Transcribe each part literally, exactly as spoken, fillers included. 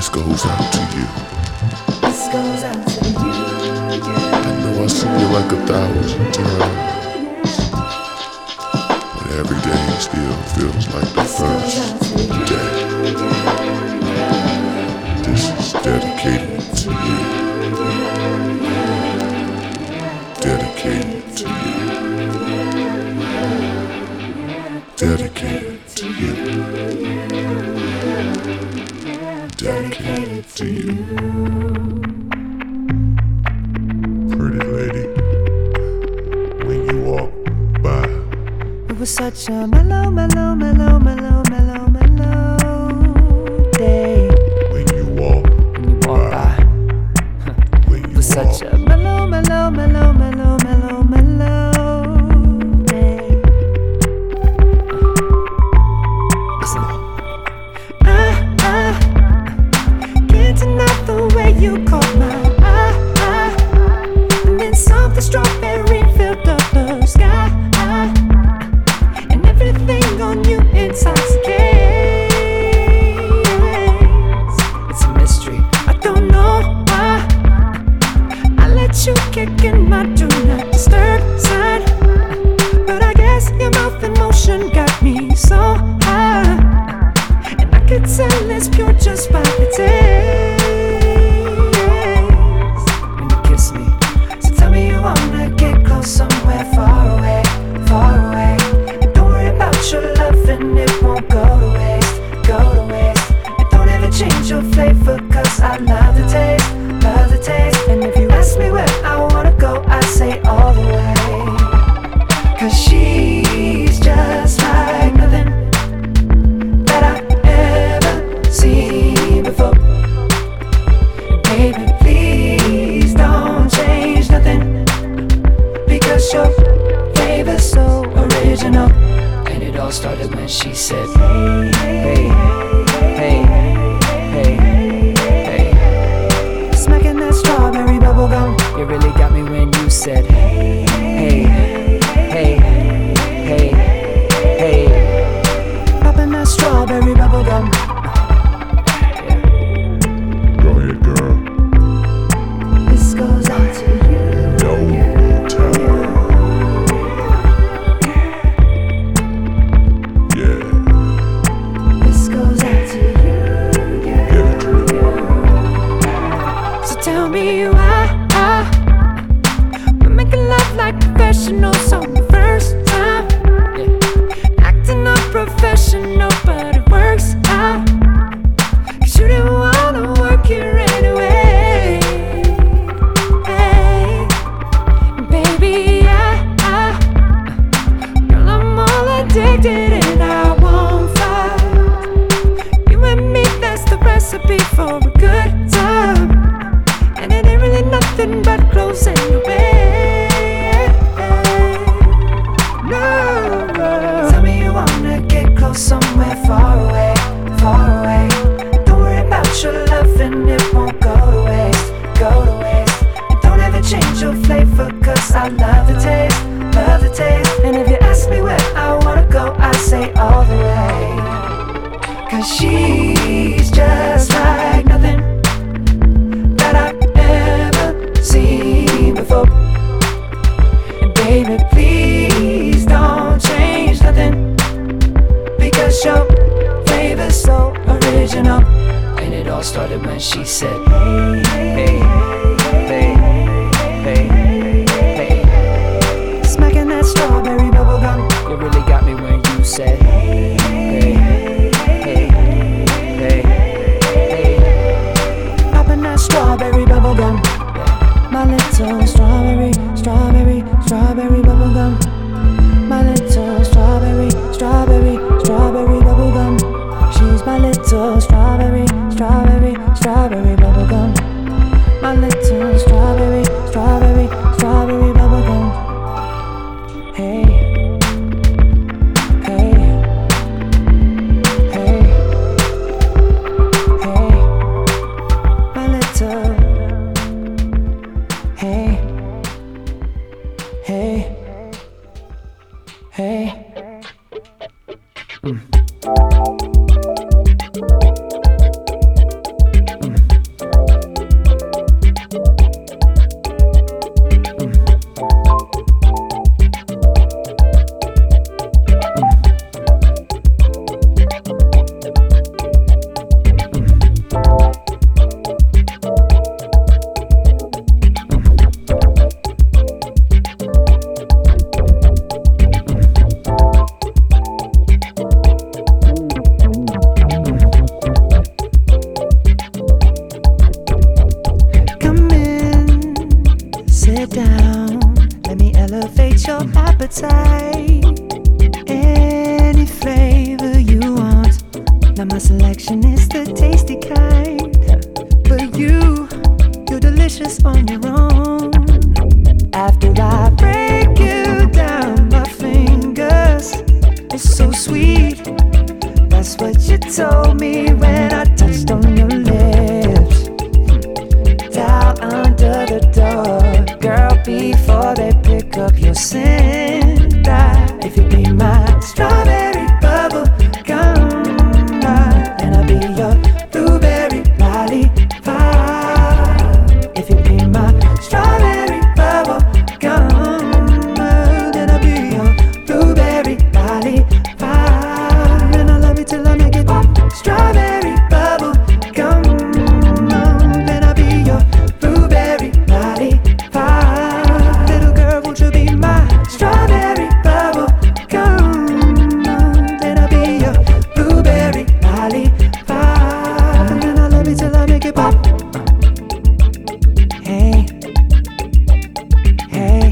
This goes out to you. This goes out to you, yeah. I know I see you like a thousand times, but every day still feels like the first day. This is dedicated to you. Dedicated to you. Dedicated to you. Dedicated to you. Pretty lady, when you walk by, it was such a mellow, mellow, mellow, mellow, mellow, mellow day. when you walk When you walk by, when it you was such walk a mellow, mellow, mellow, mellow, mellow, mellow day. Listen, I, I can't deny the way you caught my eye, and then something strawberry filled up the sky. And everything on you intoxicates. It's a mystery, I don't know why I let you kick in my do not disturb sign. But I guess your mouth in motion got me so high, and I could tell it's pure just by the taste when you kiss me. So tell me you wanna get close somewhere far away, far away. Your love and it won't go to waste, go to waste. And don't ever change your flavor, cause I love the taste, love the taste. And if you ask me where I wanna go, I say all the way. Cause she's just like nothing that I ever seen before. Baby, please don't change nothing, because your flavor's so original. It all started when she said, hey, hey, hey, hey, hey, hey. Smacking that strawberry bubblegum. You really got me when you said, hey, hey, hey, hey, hey. Popping that strawberry bubblegum. Go ahead, girl. This goes out to you. No time. This goes out to you, yeah. Give it to me. So tell me why we're making love like professionals on the first time, yeah. Acting unprofessional, but it works out. Cause you didn't wanna work here anyway. Hey, baby, I, I, girl, I'm all addicted and I won't fight. You and me, that's the recipe for a good time. And it ain't really nothing but close and obey. No, tell me you wanna get close somewhere far away, far away. Don't worry about your love and it won't go to waste, go to waste. And don't ever change your flavor, cause I love the taste, love the taste. And if you ask me where I wanna go, I say all the way. Cause she's just like nothing that I've ever seen before. And baby, please don't change nothing, because your flavor's so original. And it all started when she said, hey, hey, hey, hey, hey, hey. Smacking that strawberry bubblegum. You really got me when you said, hey, hey, hey, hey, hey. Popping that strawberry bubblegum. My little strawberry, strawberry, strawberry bubblegum. My little strawberry, strawberry, strawberry bubblegum. She's my little strawberry, strawberry, strawberry bubblegum. My little meet your appetite. Any flavor you want. Now my selection is the tasty kind. But you, you're delicious on your own. After I break you down, my fingers are so sweet. That's what you told me when I touched on your lips. Down under the door, girl, before they pick up your scent. I, if you be my strawberry bubble gum, then I'll be your blueberry lollipop. If you be my strawberry bubble gum, then I'll be your blueberry lollipop. And I love you till I make it pop. Strawberry bubble gum, then I'll be your blueberry lollipop. Little girl, won't you be my strawberry bubble gum? Then I'll be your blueberry lollipop. And then I love you till I make it pop. Hey, hey,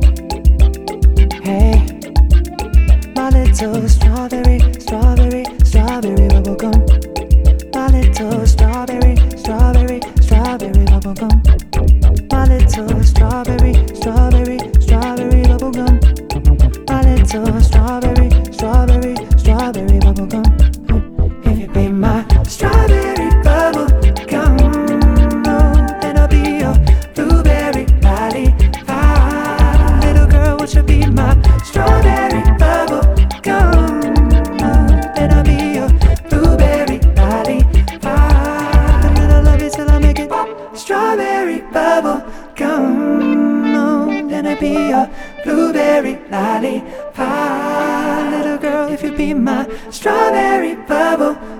hey, my little strawberry, strawberry, strawberry bubble gum. My little strawberry, strawberry, strawberry bubble gum. My little strawberry, strawberry, strawberry bubble gum. My little strawberry, strawberry, strawberry bubble gum. If you be my strawberry bubble gum, then I'll be your blueberry lollipop. Little girl, won't you be my strawberry bubble gum? Then I'll be your blueberry lollipop. And then I'll love you till I make it pop. Strawberry bubble gum, then I'll be your blueberry lollipop. Little girl, if you be my strawberry bubble